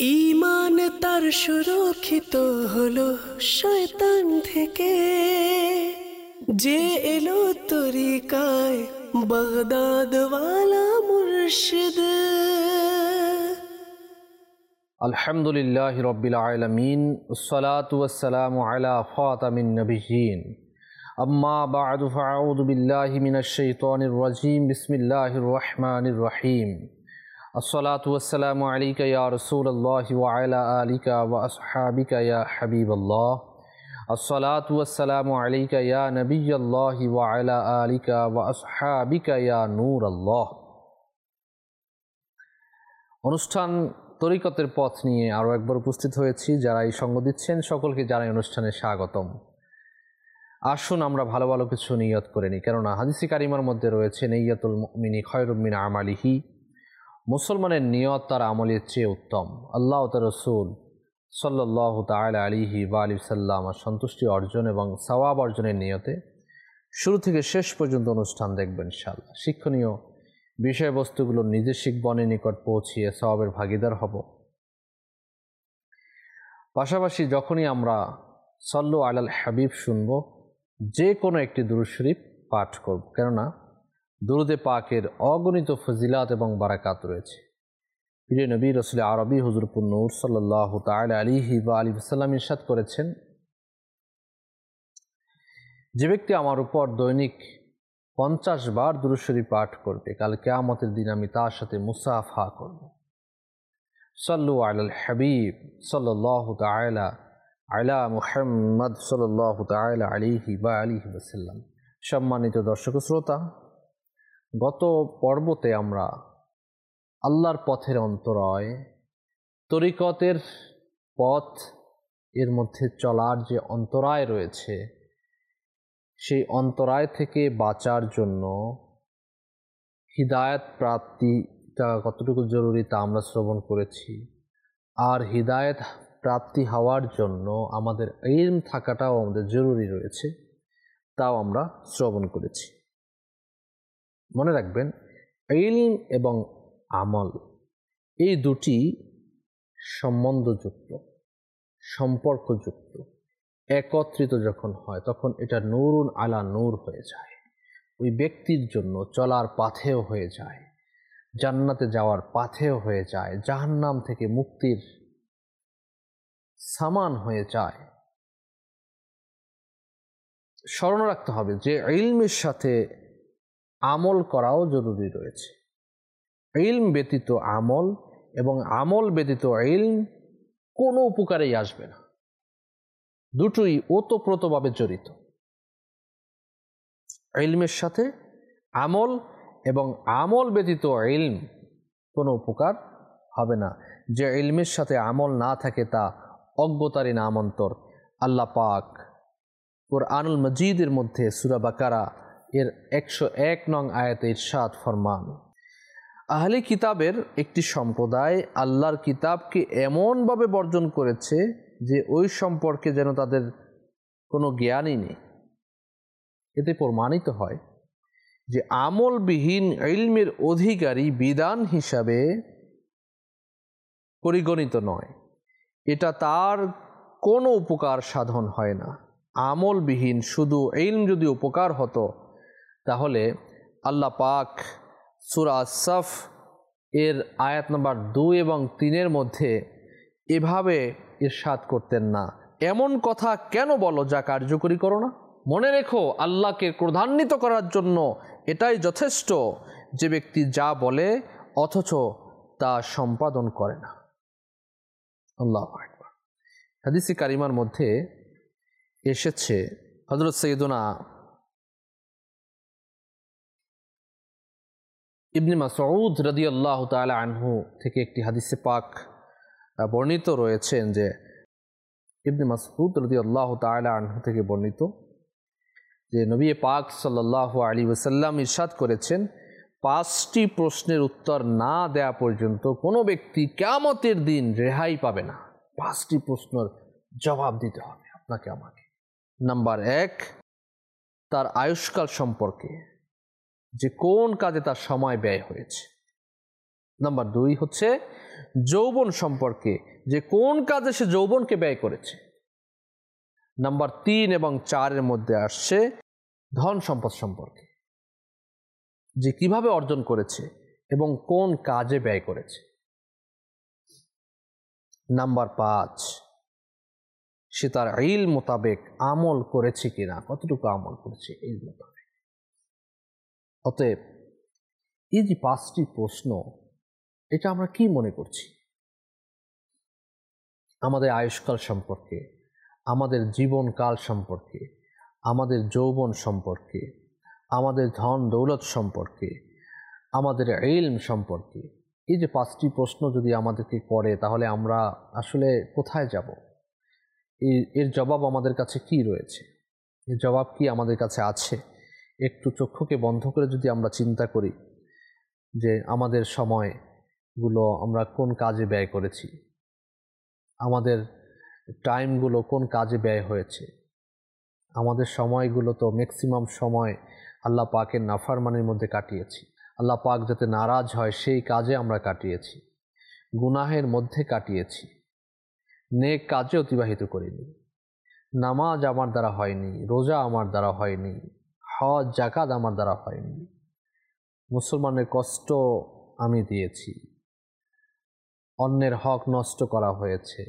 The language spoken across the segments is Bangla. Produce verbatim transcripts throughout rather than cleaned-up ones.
ঈমান তার সুরক্ষিত হলো শয়তান থেকে, যে এলো তরিকায় বাগদাদ ওয়ালা মুর্শিদ। আলহামদুলিল্লাহি রাব্বিল আলামিন, ওয়াসসালাতু ওয়াসসালামু আলা খাতামিন নবিয়্যিন, আম্মা বা'দু ফাআউযু বিল্লাহি মিনাশ শাইতানির রাজীম। বিসমিল্লাহির রহমানির রহিম। আসসালাতু ওয়াসসালামু আলাইকা ইয়া রাসূলুল্লাহি ওয়া আলা আলিকা ওয়া আসহাবিকা ইয়া হাবিবাল্লাহ। আসসালাতু ওয়াসসালামু আলাইকা ইয়া নবিয়্যাল্লাহি ওয়া আলা আলিকা ওয়া আসহাবিকা ইয়া নূরাল্লাহ। অনুষ্ঠান তরিকতের পথ নিয়ে আরও একবার উপস্থিত হয়েছি। যারা এই সঙ্গ দিচ্ছেন সকলকে জানাই অনুষ্ঠানে স্বাগতম। আসুন আমরা ভালো ভালো কিছু নিয়ত করে নিই, কেননা হাদিসে কারিমার মধ্যে রয়েছে নিয়তুল মুমিনি খায়রুম মিন আমালিহি, মুসলমানের নিয়ত তার আমলের চেয়ে উত্তম। আল্লাহ ও তার রাসূল সাল্লাল্লাহু তাআলা আলাইহি ওয়া আলিহি সাল্লাম সন্তুষ্টি অর্জন এবং সওয়াব অর্জনের নিয়তে শুরু থেকে শেষ পর্যন্ত অনুষ্ঠান দেখবেন ইনশাআল্লাহ। শিক্ষণীয় বিষয়বস্তুগুলো নিজের শিখবনের নিকট পৌঁছিয়ে সওয়াবের ভাগিদার হব। পাশাপাশি যখনই আমরা সল্লু আলাল হাবিব শুনব, যে কোনো একটি দুরূদ শরীফ পাঠ করব, কেননা দুরুদে পাকের অগণিত ফজিলাত এবং বারাকাত রয়েছে। প্রিয় নবী রাসূল আরবি হুজুর নূর সাল্লাল্লাহু তাআলা আলাইহি ওয়া আলিহি ওয়াসাল্লাম ইরশাদ করেছেন, যে ব্যক্তি আমার উপর দৈনিক পঞ্চাশ বার দুরূদ শরীফ পাঠ করবে, কাল কিয়ামতের দিন আমি তার সাথে মুসাফা করব। সাল্লু আলাল হাবিব সাল্লাল্লাহু তাআলা আলা মুহাম্মদ সাল্লাল্লাহু তাআলা আলাইহি ওয়া আলিহি ওয়াসাল্লাম। সম্মানিত দর্শক শ্রোতা, গত পর্বতে আমরা আল্লাহর পথের অন্তরায়, তরিকতের পথ এর মধ্যে চলার যে অন্তরায় রয়েছে, সেই অন্তরায় থেকে বাঁচার জন্য হিদায়াত প্রাপ্তিটা কতটুকু জরুরি তা আমরা শ্রবণ করেছি। আর হিদায়াত প্রাপ্তি হওয়ার জন্য আমাদের ইলম থাকাটাও আমাদের জরুরি রয়েছে, তাও আমরা শ্রবণ করেছি। মনে রাখবেন, ইলম এবং আমল এই দুটি সম্বন্ধযুক্ত, সম্পর্কযুক্ত। একত্রিত যখন হয় তখন এটা নূরুন আলা নূর হয়ে যায়, ওই ব্যক্তির জন্য চলার পাথেও হয়ে যায়, জান্নাতে যাওয়ার পাথেও হয়ে যায়, জাহান্নাম থেকে মুক্তির সামান হয়ে যায়। স্মরণ রাখতে হবে যে ইলমের সাথে আমল করাও জরুরি রয়েছে। ইলম ব্যতীত আমল এবং আমল ব্যতীত ইলম কোনো উপকারেই আসবে না, দুটোই ওতপ্রোতভাবে জড়িত। ইলমের সাথে আমল এবং আমল ব্যতীত ইলম কোনো উপকার হবে না। যে ইলমের সাথে আমল না থাকে তা অজ্ঞতারই নামান্তর। আল্লাহ পাক কুরআনুল মজিদের মধ্যে সূরা বাকারা এর একশো এক নং আয়াতে ইরশাদ ফরমান, আহলে কিতাবের একটি সম্প্রদায় আল্লাহর কিতাবকে এমনভাবে বর্জন করেছে যে ওই সম্পর্কে যেন তাদের কোনো জ্ঞানই নেই। এতে প্রমাণিত হয় যে আমলবিহীন ইলমের অধিকারী বিধান হিসাবে পরিগণিত নয়, এটা তার কোনো উপকার সাধন হয় না। আমলবিহীন শুধু ইলম যদি উপকার হতো, তাহলে আল্লাহ পাক সূরা আস-সাফ এর আয়াত নম্বর দুই এবং তিনের মধ্যে এভাবে ইরশাদ করতেন না, এমন কথা কেন বলো যা কার্যকরী করো না। মনে রেখো, আল্লাহকে ক্রোধান্বিত করার জন্য এটাই যথেষ্ট যে ব্যক্তি যা বলে অথচ তা সম্পাদন করে না। আল্লাহু আকবার। হাদিসে কারিমার মধ্যে এসেছে, হযরত সাইয়্যিদুনা ইবনে মাসউদ রাদিয়াল্লাহু তাআলা আনহু থেকে একটি হাদিসে পাক বর্ণিত রয়েছেন যে ইবনে মাসউদ রাদিয়াল্লাহু তাআলা আনহু থেকে বর্ণিত যে নবী পাক সাল্লাল্লাহু আলাইহি ওয়াসাল্লাম ইরশাদ করেছেন, পাঁচটি প্রশ্নের উত্তর না দেয়া পর্যন্ত কোনো ব্যক্তি কিয়ামতের দিন রেহাই পাবে না। পাঁচটি প্রশ্নের জবাব দিতে হবে আপনাকে আমাকে। নাম্বার এক, তার আয়ুষ্কাল সম্পর্কে, যে কোন কাজে তার সময় ব্যয় হয়েছে। নাম্বার দুই হচ্ছে যৌবন সম্পর্কে, যে কোন কাজে সে যৌবনকে ব্যয় করেছে। নাম্বার তিন এবং চারের মধ্যে আসছে ধন সম্পদ সম্পর্কে, যে কিভাবে অর্জন করেছে এবং কোন কাজে ব্যয় করেছে। নাম্বার পাঁচ, সে তার ইল মোতাবেক আমল করেছে কিনা, কতটুকু আমল করেছে ইল মোতাবেক। অতএব এই যে পাঁচটি প্রশ্ন, এটা আমরা কি মনে করছি আমাদের আয়ুষ্কাল সম্পর্কে, আমাদের জীবনকাল সম্পর্কে, আমাদের যৌবন সম্পর্কে, আমাদের ধন দৌলত সম্পর্কে, আমাদের ইলম সম্পর্কে। এই যে পাঁচটি প্রশ্ন যদি আমাদেরকে করে, তাহলে আমরা আসলে কোথায় যাব? এর জবাব আমাদের কাছে কি রয়েছে? এর জবাব কি আমাদের কাছে আছে? একটু চক্ষুকে বন্ধ করে যদি আমরা চিন্তা করি যে আমাদের সময়গুলো আমরা কোন কাজে ব্যয় করেছি, আমাদের টাইমগুলো কোন কাজে ব্যয় হয়েছে। আমাদের সময়গুলো তো ম্যাক্সিমাম সময় আল্লাহ পাকের নাফরমানির মধ্যে কাটিয়েছি। আল্লাহ পাক যাতে নারাজ হয় সেই কাজে আমরা কাটিয়েছি, গুনাহের মধ্যে কাটিয়েছি, নেক কাজে অতিবাহিত করিনি। নামাজ আমার দ্বারা হয়নি, রোজা আমার দ্বারা হয়নি, হজ জাকাত আমার দ্বারা হয়নি, মুসলমানের কষ্ট আমি দিয়েছি, অন্যের হক নষ্ট করা হয়েছে,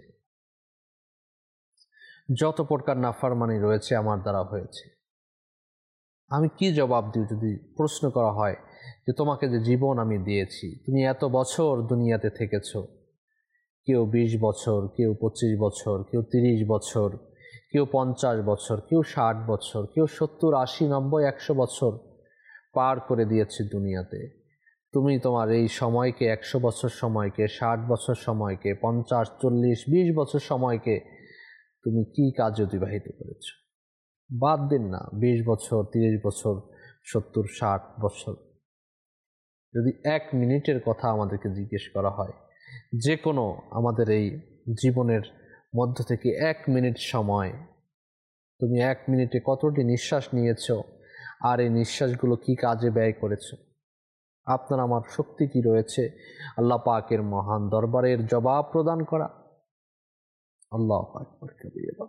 যত প্রকার নাফরমানি রয়েছে আমার দ্বারা হয়েছে। আমি কি জবাব দিই যদি প্রশ্ন করা হয় যে তোমাকে যে জীবন আমি দিয়েছি, তুমি এত বছর দুনিয়াতে থেকেছ, কেউ বিশ বছর, কেউ পঁচিশ বছর, কেউ তিরিশ বছর, কেউ পঞ্চাশ বছর, কেউ ষাট বছর, কেউ সত্তর আশি নব্বই একশো বছর পার করে দিয়েছে দুনিয়াতে। তুমি তোমার এই সময়কে, একশো বছর সময়কে, ষাট বছর সময়কে, পঞ্চাশ চল্লিশ বিশ বছর সময়কে তুমি কি কাজে অতিবাহিত করেছ? বাদ দিন না বিশ বছর, তিরিশ বছর, সত্তর ষাট বছর, যদি এক মিনিটের কথা আমাদেরকে জিজ্ঞেস করা হয়, যে কোনো আমাদের এই জীবনের মধ্য থেকে এক মিনিট সময়, তুমি এক মিনিটে কতটি নিঃশ্বাস নিয়েছ আর এই নিঃশ্বাসগুলো কি কাজে ব্যয় করেছ? আপনার আমার শক্তি কি রয়েছে আল্লাহ পাকের মহান দরবারের জবাব প্রদান করা? আল্লাহু আকবার কাবীরা।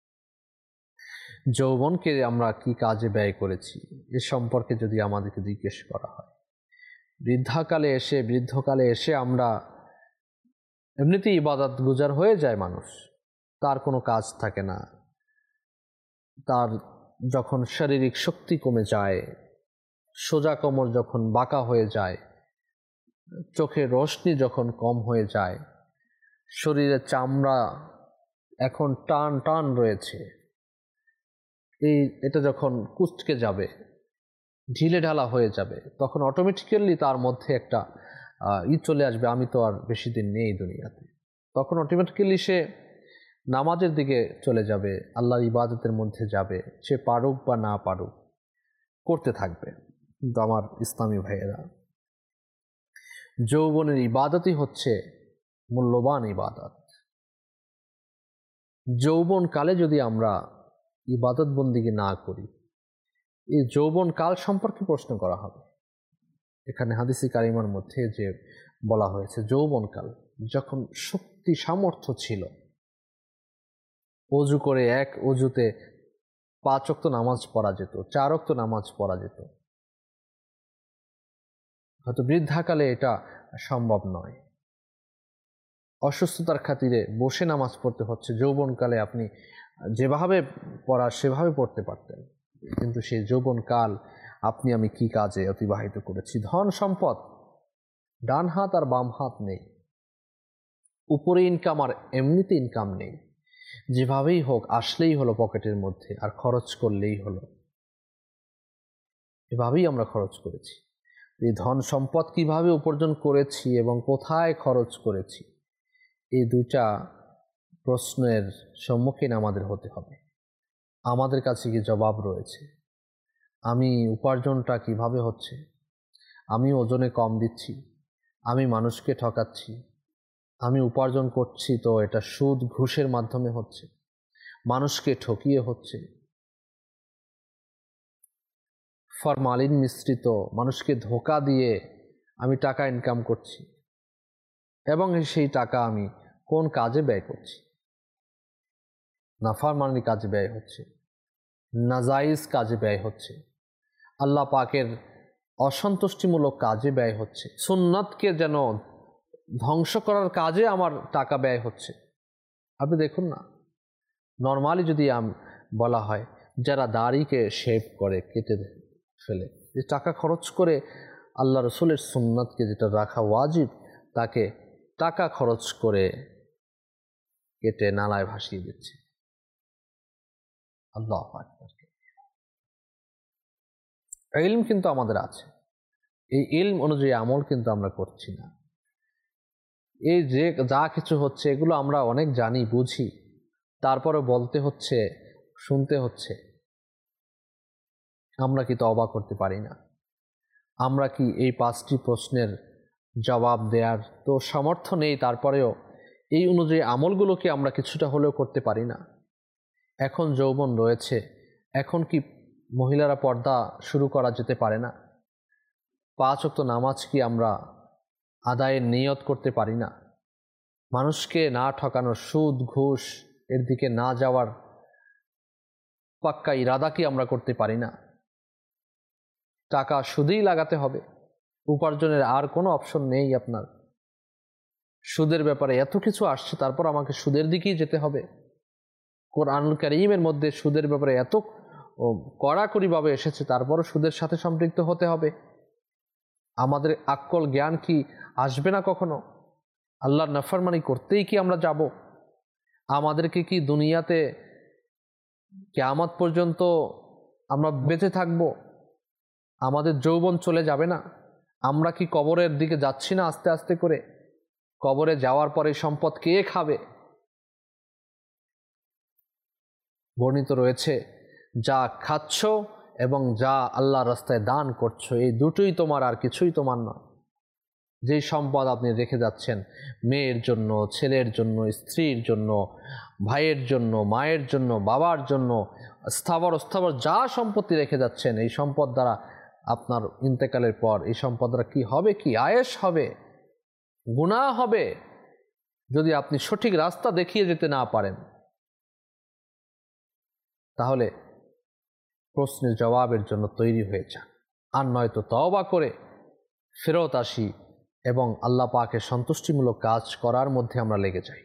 যৌবনকে আমরা কি কাজে ব্যয় করেছি এ সম্পর্কে যদি আমাদেরকে জিজ্ঞেস করা হয়, বৃদ্ধাকালে এসে বৃদ্ধকালে এসে আমরা এমনিতেই ইবাদত গুজার হয়ে যায় মানুষ, তার কোনো কাজ থাকে না, তার যখন শারীরিক শক্তি কমে যায়, সোজা কোমর যখন বাঁকা হয়ে যায়, চোখের রোশনি যখন কম হয়ে যায়, শরীরের চামড়া এখন টান টান রয়েছে, এই এটা যখন কুঁচকে যাবে, ঢিলে ঢালা হয়ে যাবে, তখন অটোমেটিক্যালি তার মধ্যে একটা ই চলে আসবে, আমি তো আর বেশি দিন নেই দুনিয়াতে। তখন অটোমেটিক্যালি সে নামাজের দিকে চলে যাবে, আল্লাহর ইবাদতের মধ্যে যাবে, সে পারুক বা না পারুক করতে থাকবে। কিন্তু আমার ইসলামী ভাইয়েরা, যৌবনের ইবাদতই হচ্ছে মূল্যবান ইবাদত। যৌবনকালে যদি আমরা ইবাদত বন্দিগি না করি, এই যৌবনকাল সম্পর্কে প্রশ্ন করা হবে। এখানে হাদিসি কারিমার মধ্যে যে বলা হয়েছে, যৌবনকাল যখন শক্তি সামর্থ্য ছিল, অজু করে এক অজুতে পাঁচ ওয়াক্ত নামাজ পড়া যেত, চার ওয়াক্ত নামাজ পড়া যেত। হয়তো বৃদ্ধাকালে এটা সম্ভব নয়, অসুস্থতার খাতিরে বসে নামাজ পড়তে হচ্ছে। যৌবনকালে আপনি যেভাবে পড়া সেভাবে পড়তে পারতেন, কিন্তু সেই যৌবনকাল আপনি আমি কি কাজে অতিবাহিত করেছি? ধন সম্পদ, ডান হাত আর বাম হাত নেই, উপরে ইনকাম আর এমনিতে ইনকাম নেই, যেভাবেই হোক আসলেই হলো পকেটের মধ্যে, আর খরচ করলেই হলো। এভাবেই আমরা খরচ করেছি। এই ধন সম্পদ কিভাবে উপার্জন করেছি এবং কোথায় খরচ করেছি, এই দুইটা প্রশ্নের সম্মুখীন আমাদের হতে হবে। আমাদের কাছে কি জবাব রয়েছে? আমি উপার্জনটা কিভাবে হচ্ছে? আমি ওজনে কম দিচ্ছি, আমি মানুষকে ঠকাচ্ছি, আমি উপার্জন করছি তো এটা সুদ ঘুষের মাধ্যমে হচ্ছে, মানুষকে ঠকিয়ে হচ্ছে, ফরমালিন মিশ্রিত মানুষকে ধোঁকা দিয়ে আমি টাকা ইনকাম করছি, এবং সেই টাকা আমি কোন কাজে ব্যয় করছি। নাফরমানি কাজে ব্যয় হচ্ছে, নাজাইজ কাজে ব্যয় হচ্ছে, আল্লাহ পাকের অসন্তুষ্টিমূলক কাজে ব্যয় হচ্ছে, সুন্নাতকে যেন ধ্বংস করার কাজে আমার টাকা ব্যয় হচ্ছে। আপনি দেখুন না, নর্মালি যদি বলা হয় যারা দাড়িকে শেভ করে, কেটে ফেলে, যে টাকা খরচ করে আল্লাহ রসুলের সুন্নাতকে যেটা রাখা ওয়াজিব তাকে টাকা খরচ করে কেটে নালায় ভাসিয়ে দিচ্ছে। আল্লাহু আকবার। ইলম কিন্তু আমাদের আছে, এই ইলম অনুযায়ী আমল কিন্তু আমরা করছি না। এই যে যা কিছু হচ্ছে এগুলো আমরা অনেক জানি, বুঝি, তারপরে বলতে হচ্ছে, শুনতে হচ্ছে। আমরা কি তওবা করতে পারি না? আমরা কি এই পাঁচটি প্রশ্নের জবাব দেওয়ার তো সামর্থ্য নেই, তারপরেও এই অনুযায়ী আমলগুলো কি আমরা কিছুটা হলেও করতে পারি না? এখন যৌবন রয়েছে, এখন কি মহিলারা পর্দা শুরু করা যেতে পারে না? পাঁচ ওয়াক্ত নামাজ কি আমরা আদায়ের নিয়ত করতে পারি না? মানুষকে না ঠকানোর, সুদ ঘুষ এর দিকে না যাওয়ার পাক্কা ইরাদা কি আমরা করতে পারি না? টাকা সুদেই লাগাতে হবে, উপার্জনের আর কোনো অপশন নেই আপনার। সুদের ব্যাপারে এত কিছু আসছে, তারপর আমাকে সুদের দিকেই যেতে হবে। কোরআনুল কারীমের মধ্যে সুদের ব্যাপারে এত কড়াকড়িভাবে এসেছে, তারপরও সুদের সাথে সম্পৃক্ত হতে হবে। আমাদের আক্কল জ্ঞান কি আসবে না কখনো? আল্লাহর নাফরমানি করতেই কি আমরা যাব? আমাদেরকে কি দুনিয়াতে কিয়ামত পর্যন্ত আমরা বেঁচে থাকব? আমাদের যৌবন চলে যাবে না? আমরা কি কবরের দিকে যাচ্ছি না আস্তে আস্তে করে? কবরে যাওয়ার পরে সম্পদ কে খাবে? বর্ণিত রয়েছে, যা খাচ্ছ এবং যা আল্লাহর রাস্তায় দান করছো, এই দুটোই তোমার, আর কিছুই তোমার নয়। যেই সম্পদ আপনি রেখে যাচ্ছেন মেয়ের জন্য, ছেলের জন্য, স্ত্রীর জন্য, ভাইয়ের জন্য, মায়ের জন্য, বাবার জন্য, স্থাবর অস্থাবর যা সম্পত্তি রেখে যাচ্ছেন, এই সম্পদ দ্বারা আপনার ইন্তেকালের পর এই সম্পদ দ্বারা কী হবে? কি আয়েশ হবে, গুনাহ হবে যদি আপনি সঠিক রাস্তা দেখিয়ে যেতে না পারেন। তাহলে প্রশ্নের জবাবের জন্য তৈরি হয়ে যান, আর নয়তো তওবা করে ফেরত আসি এবং আল্লাহ পাকের সন্তুষ্টিমূলক কাজ করার মধ্যে আমরা লেগে যাই।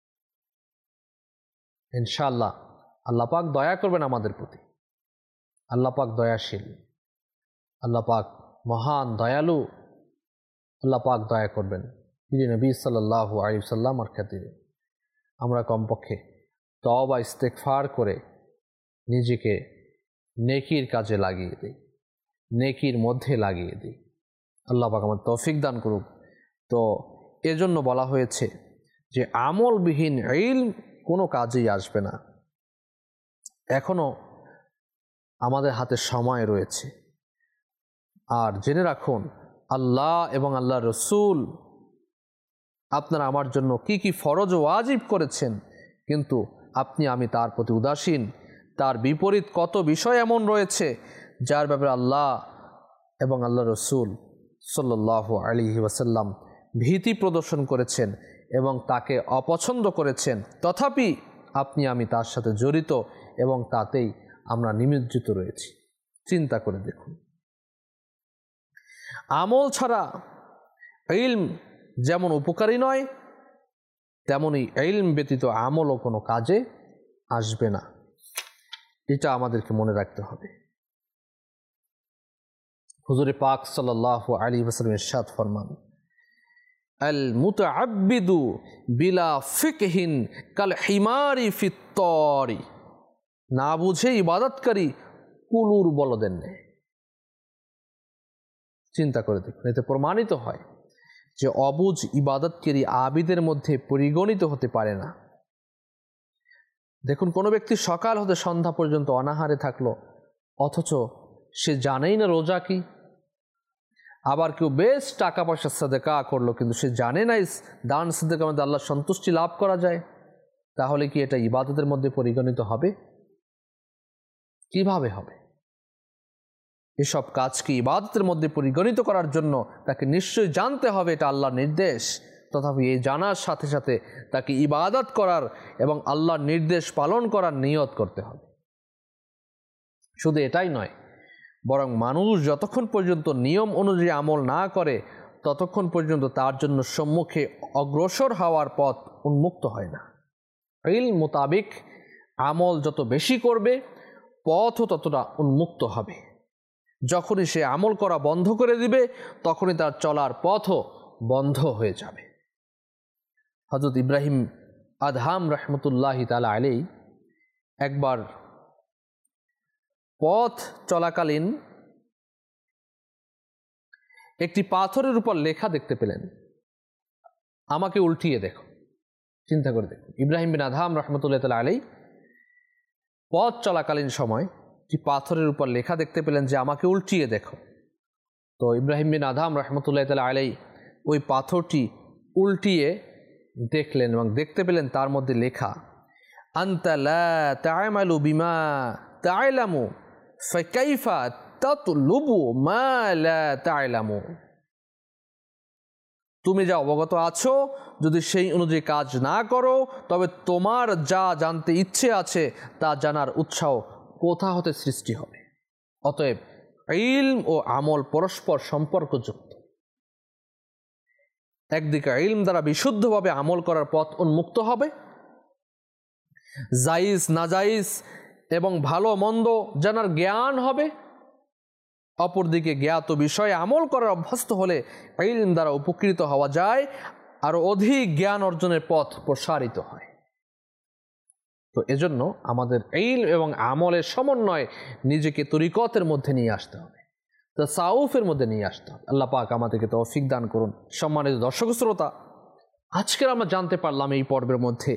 ইনশাআল্লাহ আল্লাহ পাক দয়া করবেন আমাদের প্রতি। আল্লাহ পাক দয়াশীল, আল্লাহ পাক মহান দয়ালু, আল্লাহ পাক দয়া করবেন। প্রিয় নবী সাল্লাল্লাহু আলাইহি ওয়াসাল্লাম আর খাতিরে আমরা কমপক্ষে তওবা ইস্তেগফার করে নিজেকে নেকির কাজে লাগিয়ে দিই, নেকির মধ্যে লাগিয়ে দিই। আল্লাহ পাক আমাদের তৌফিক দান করুক। তো এজন্য বলা হয়েছে যে আমলবিহীন ইলম কোনো কাজেই আসবে না। এখনো আমাদের হাতে সময় রয়েছে। আর জেনে রাখুন, আল্লাহ এবং আল্লাহ রসুল আপনার আমার জন্য কি কি ফরজ ও ওয়াজিব করেছেন, কিন্তু আপনি আমি তার প্রতি উদাসীন। তার বিপরীত কত বিষয় এমন রয়েছে যার ব্যাপারে আল্লাহ এবং আল্লাহ রসুল সাল্লাল্লাহু আলাইহি ওয়াসাল্লাম ভীতি প্রদর্শন করেছেন এবং তাকে অপছন্দ করেছেন, তথাপি আপনি আমি তার সাথে জড়িত এবং তাতেই আমরা নিমজ্জিত রয়েছি। চিন্তা করে দেখুন, আমল ছাড়া ইলম যেমন উপকারী নয়, তেমনি ইলম ব্যতীত আমলও কোনো কাজে আসবে না। এটা আমাদেরকে মনে রাখতে হবে। হুজুরে পাক সাল্লাল্লাহু আলাইহি ওয়াসাল্লাম ইরশাদ ফরমান, আল মুতাআব্বিদু বিলা ফিকহিন কাল হিমারি ফিত তরি। না বুঝে ইবাদতকারী কুলুর বলদের ন্যায়। চিন্তা করে দেখুন, এতে প্রমাণিত হয় যে অবুঝ ইবাদতকারী আবিদের মধ্যে পরিগণিত হতে পারে না। দেখুন, কোনো ব্যক্তি সকাল হতে সন্ধ্যা পর্যন্ত অনাহারে থাকলো, অথচ সে জানেই না রোজা কি। আবার কেউ বেশ টাকা পয়সা সাদেকা করলো, কিন্তু সে জানে না দান সাদেকার মধ্যে আল্লাহর সন্তুষ্টি লাভ করা যায়। তাহলে কি এটা ইবাদতের মধ্যে পরিগণিত হবে? কিভাবে হবে? এসব কাজকে ইবাদতের মধ্যে পরিগণিত করার জন্য তাকে নিশ্চয়ই জানতে হবে এটা আল্লাহর নির্দেশ। তথাপি এই জানার সাথে সাথে তাকে ইবাদত করার এবং আল্লাহর নির্দেশ পালন করার নিয়ত করতে হবে। শুধু এটাই নয়, বরং মানুষ যতক্ষণ পর্যন্ত নিয়ম অনুযায়ী আমল না করে ততক্ষণ পর্যন্ত তার জন্য সম্মুখে অগ্রসর হওয়ার পথ উন্মুক্ত হয় না। ইলম মোতাবেক আমল যত বেশি করবে পথও ততটা উন্মুক্ত হবে। যখনই সে আমল করা বন্ধ করে দিবে তখনই তার চলার পথও বন্ধ হয়ে যাবে। হযরত ইব্রাহিম আদহাম রহমতুল্লাহি তাআলা আলাইহি একবার পথ চলাকালীন একটি পাথরের উপর লেখা দেখতে পেলেন, আমাকে উল্টিয়ে দেখো। চিন্তা করে দেখুন, ইব্রাহিম বিন আদহাম রহমতুল্লাহ তাআলা আলাইহি পথ চলাকালীন সময় একটি পাথরের উপর লেখা দেখতে পেলেন যে আমাকে উল্টিয়ে দেখো। তো ইব্রাহিম বিন আদহাম রহমতুল্লাহ তাআলা আলাইহি ওই পাথরটি উল্টিয়ে দেখলেন এবং দেখতে পেলেন তার মধ্যে লেখা, আনতা লা তা'মালু বিমা তা'লামু ফাকাইফা তাতলুবু মা লা তা'লামু। তুমি যা অবগত আছো যদি সেই অনুযায়ী কাজ না করো তবে তোমার যা জানতে ইচ্ছে আছে তা জানার উৎসাহ কোথা হতে সৃষ্টি হবে। অতএব ইলম ও আমল পরস্পর সম্পর্কযুক্ত। একদিকে ইলম দ্বারা বিশুদ্ধভাবে আমল করার পথ উন্মুক্ত হবে, জায়েজ নাজায়েজ এবং ভালো মন্দ জানার জ্ঞান হবে। অপরদিকে জ্ঞাত বিষয়ে আমল করার অভ্যস্ত হলে ইলম দ্বারা উপকৃত হওয়া যায়, আরও অধিক জ্ঞান অর্জনের পথ প্রসারিত হয়। তো এজন্য আমাদের ইলম এবং আমলের সমন্বয় নিজেকে তরিকতের মধ্যে নিয়ে আসতে হবে, তাসাউফের মধ্যে নিয়ে আসতে হবে। আল্লাহ পাক আমাদেরকে তৌফিক দান করুন। সম্মানিত দর্শক শ্রোতা, আজকের আমরা জানতে পারলাম এই পর্বের মধ্যে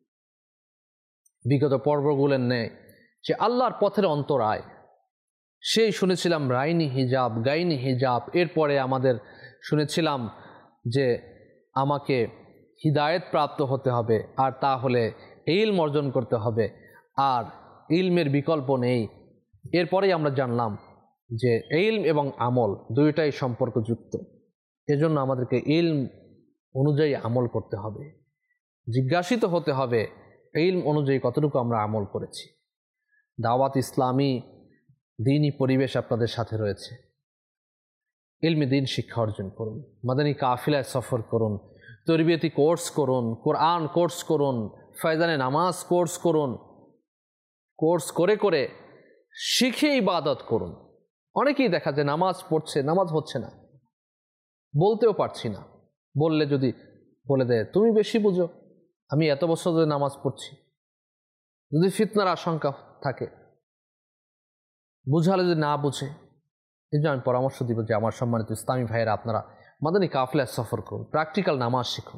বিগত পর্বগুলোর ন্যায় যে আল্লাহর পথের অন্তরায়। সেই শুনেছিলাম রাইনি হিজাব, গাইনি হিজাব, এরপরে আমাদের শুনেছিলাম যে আমাকে হিদায়েত প্রাপ্ত হতে হবে, আর তা হলে ইলম অর্জন করতে হবে, আর ইলমের বিকল্প নেই। এরপরেই আমরা জানলাম যে ইলম এবং আমল দুইটাই সম্পর্কযুক্ত। এজন্য আমাদেরকে ইলম অনুযায়ী আমল করতে হবে, জিজ্ঞাসিত হতে হবে ইলম অনুযায়ী কতটুকু আমরা আমল করেছি। দাওয়াত ইসলামী দ্বীনি পরিবেশ আপনাদের সাথে রয়েছে। ইলমি দ্বীন শিক্ষা অর্জন করুন, মাদানী কাফিলায় সফর করুন, তরবিয়তি কোর্স করুন, কোরআন কোর্স করুন, ফয়জানে নামাজ কোর্স করুন। কোর্স করে করে শিখে ইবাদত করুন। অনেকেই দেখা যায় নামাজ পড়ছে, নামাজ হচ্ছে না, বলতেও পারছি না। বললে যদি বলে দেয় তুমি বেশি বুঝো, আমি এত বছর ধরে নামাজ পড়ছি। যদি ফিতনার আশঙ্কা থাকে, বুঝালে যদি না বুঝে, এই জন্য আমি পরামর্শ দিব যে আমার সম্মানিত ইসলামী ভাইয়েরা, আপনারা মাদানী কাফিলায় সফর করুন, প্র্যাকটিক্যাল নামাজ শিখুন।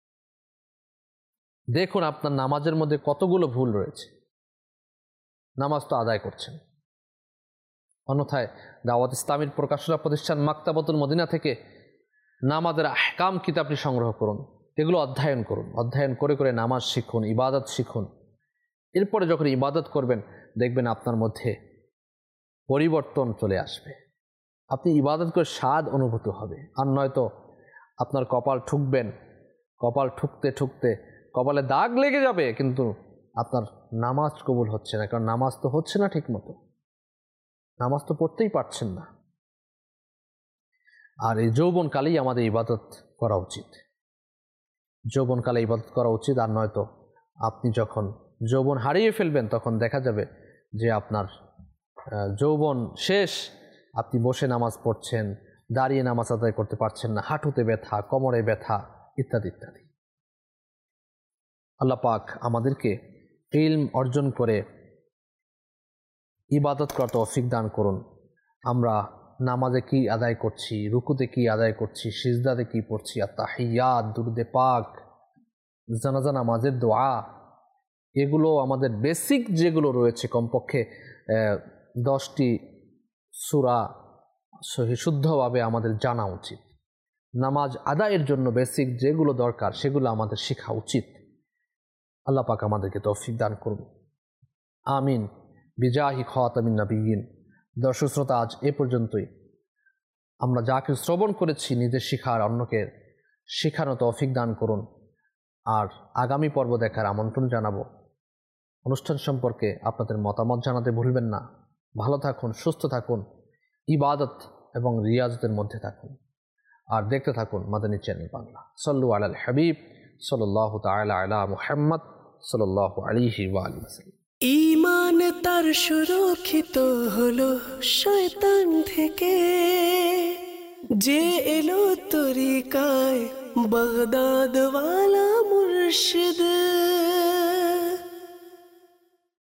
দেখুন আপনার নামাজের মধ্যে কতগুলো ভুল রয়েছে, নামাজ তো আদায় করছেন। অন্যথায় দাওয়াত ইসলামীর প্রকাশনা প্রতিষ্ঠান মাকতাবাতুল মদিনা থেকে নামাজের আহকাম কিতাবটি সংগ্রহ করুন, এগুলো অধ্যয়ন করুন। অধ্যয়ন করে করে নামাজ শিখুন, ইবাদত শিখুন। এরপরে যখন ইবাদত করবেন দেখবেন আপনার মধ্যে পরিবর্তন চলে আসবে, আপনি ইবাদত করে স্বাদ অনুভূত হবে। আর নয়তো আপনার কপাল ঠুকবেন, কপাল ঠুকতে ঠুকতে কপালে দাগ লেগে যাবে, কিন্তু আপনার নামাজ কবুল হচ্ছে না, কারণ নামাজ তো হচ্ছে না ঠিক মতো, নামাজ তো পড়তেই পারছেন না। আর এই যৌবনকালেই আমাদের ইবাদত করা উচিত, যৌবনকালে ইবাদত করা উচিত। আর নয়তো আপনি যখন যৌবন হারিয়ে ফেলবেন তখন দেখা যাবে যে আপনার যৌবন শেষ, আপনি বসে নামাজ পড়ছেন, দাঁড়িয়ে নামাজ আদায় করতে পারছেন না, হাঁটুতে ব্যথা, কোমরে ব্যথা, ইত্যাদি ইত্যাদি। আল্লাহ পাক আমাদেরকে ইলম অর্জন করে ইবাদত করা তৌফিক দান করুন। আমরা নামাজে কি আদায় করছি, রুকুতে কি আদায় করছি, সিজদাতে কি পড়ছি, আত্তাহিয়াত, দুরুদে পাক, জানাজা নামাজের দোয়া, এগুলো আমাদের বেসিক যেগুলো রয়েছে, কমপক্ষে দশটি সূরা সহি শুদ্ধভাবে আমাদের জানা উচিত। নামাজ আদায়ের জন্য বেসিক যেগুলো দরকার সেগুলো আমাদের শেখা উচিত। আল্লাহ পাক আমাদেরকে তৌফিক দান করুন, আমিন বিজাহি খাতামিন নবিয়্যিন। দর্শক শ্রোতা, আজ এ পর্যন্তই। আমরা যা কিছু শ্রবণ করেছি নিজের শিখার, অন্যকে শেখানো তৌফিক দান করুন। আর আগামী পর্ব দেখার আমন্ত্রণ জানাবো। অনুষ্ঠান সম্পর্কে আপনাদের মতামত জানাতে ভুলবেন না। ভালো থাকুন, সুস্থ থাকুন, ইবাদত এবং রিয়াজতের মধ্যে থাকুন, আর দেখতে থাকুন মাদানী চ্যানেল বাংলা। সল্লু আলাল হাবিব সাল্লাল্লাহু তাআলা আলা মুহাম্মদ সাল্লাল্লাহু আলাইহি ওয়া আলিহি ওয়াসাল্লাম। ঈমান তার সুরক্ষিত হলো শয়তান থেকে, যে এলো তরিকায় বাগদাদ ওয়ালা মুর্শিদ।